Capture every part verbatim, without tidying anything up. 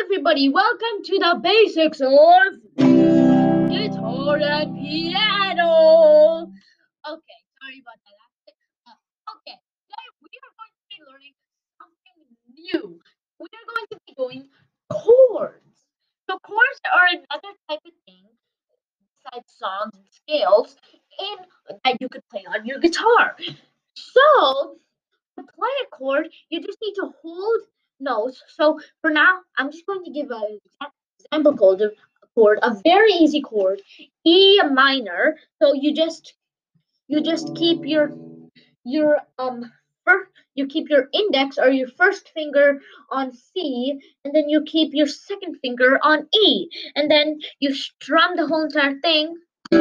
everybody, welcome to the basics of guitar and piano. Okay, sorry about that accent. Uh, okay, today we are going to be learning something new. We are going to be doing chords. So chords are another type of thing besides songs and scales in that you could play on your guitar. So to play a chord, you just need to hold notes. So for now, I'm just going to give an example chord, a chord, a very easy chord, E minor. So you just you just keep your your um first you keep your index or your first finger on C, and then you keep your second finger on E, and then you strum the whole entire thing.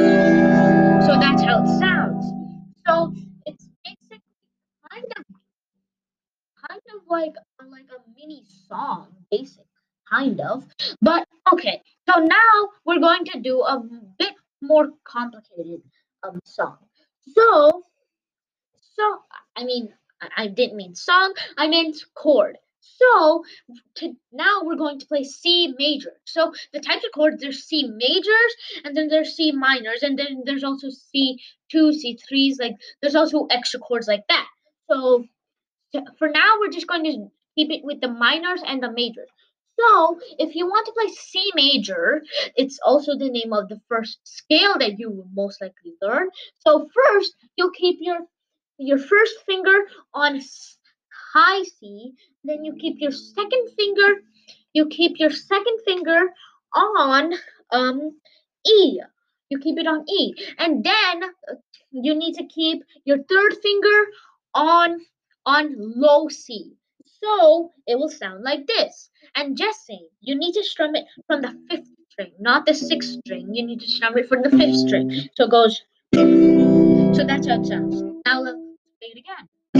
So that's how it sounds. So it's basically kind of kind of like like a mini song, basic, kind of. But okay, so now we're going to do a bit more complicated um song. So so I mean I, I didn't mean song, I meant chord. So to, now we're going to play C major. So the types of chords, there's C majors, and then there's C minors, and then there's also C two, C threes. Like there's also extra chords like that. So for now, we're just going to keep it with the minors and the majors. So, if you want to play C major, it's also the name of the first scale that you will most likely learn. So first, you'll keep your your first finger on high C, then you keep your second finger, you keep your second finger on um E. You keep it on E, and then uh, you need to keep your third finger on on low C. So it will sound like this. And just saying, you need to strum it from the fifth string, not the sixth string. You need to strum it from the fifth string. So it goes. So that's how it sounds. Now let's play it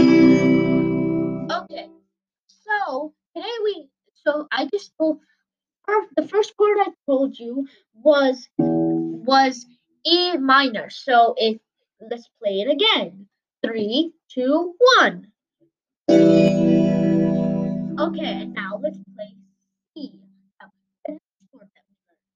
again. Okay. So today we. So I just told. The first chord I told you was was E minor. So if let's play it again. Three, two, one. Okay, and now let's play C. Now, the next chord that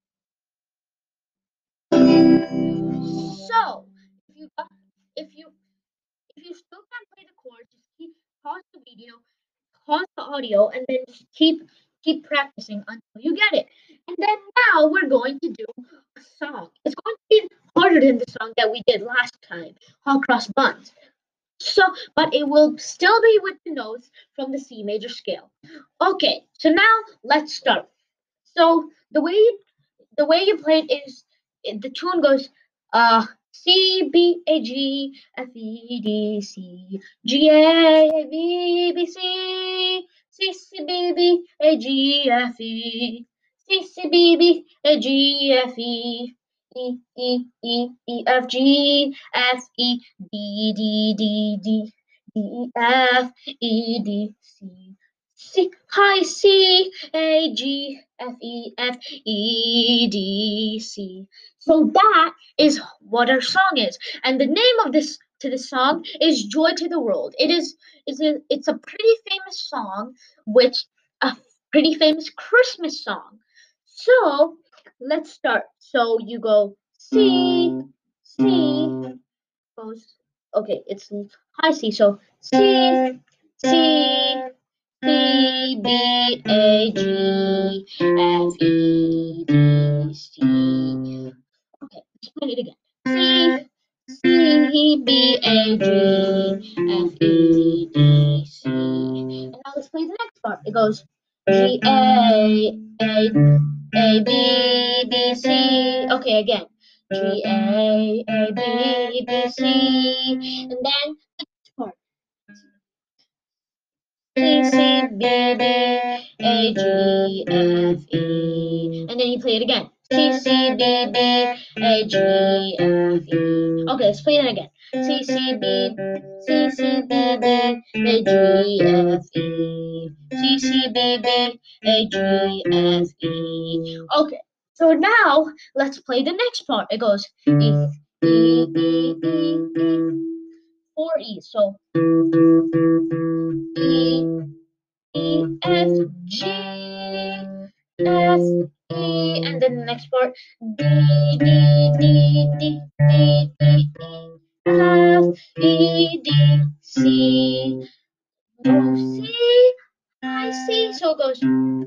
we learned. So if you uh, if you if you still can't play the chord, just keep pause the video, pause the audio, and then just keep keep practicing until you get it. And then now we're going to do a song. It's going to be harder than the song that we did last time, Hot Cross Buns. So, but it will still be with the notes from the C major scale. Okay, so now let's start. So the way you, the way you play it is the tune goes uh C B A G F E D C G A B B C C C B B A G F E C C B B A G F E E E E E F G F E D D D D D E F E D C C high C A G F E F E D C. So that is what our song is, and the name of this to the song is "Joy to the World." It is it's a it's a pretty famous song, which a pretty famous Christmas song. So let's start. So you go C C goes okay. It's high C. So C C. C B A G F E D C. Okay, let's play it again. C C B A G F E D C. And now let's play the next part. It goes G A A A B B C. Okay, again. G A A B B C. And then the next part. C C B B A G F E. And then you play it again. C C B B A G F E. Okay, let's play it again. C C B C C B B A G F E. C C B B A G F E. Okay, so now let's play the next part. It goes E E E E E. Four E's. So E E F G F, E, and then the next part D, D, D, D, D, D, E, F, E, D, C. Oh, C, I C. So it goes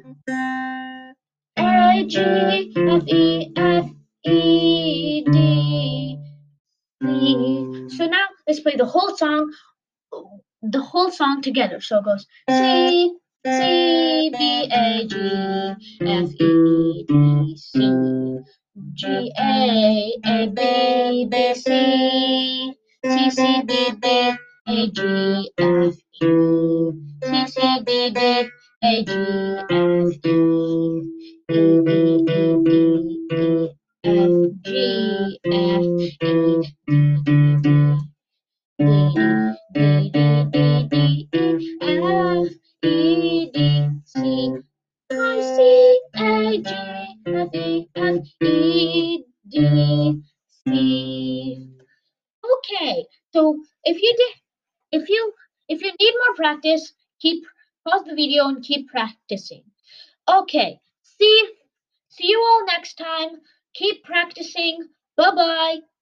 A, G, F, E, F, E, D, C. So now let's play the whole song, the whole song together. So it goes C, C, B, A, G, F, E, D, C, G, A, A, B, B, C, C, C, B, B, A, G, F, E, C, C, B, B, A, G, F, E, E, B, E, B, E, F, G, F, E, D, D, D. D, D, D, D, D, E, F, E, D, C, I, C, A, G, F, E, F, E, D, C. Okay, so if you did, if you, if you need more practice, keep, pause the video and keep practicing. Okay, see, see you all next time. Keep practicing. Bye-bye.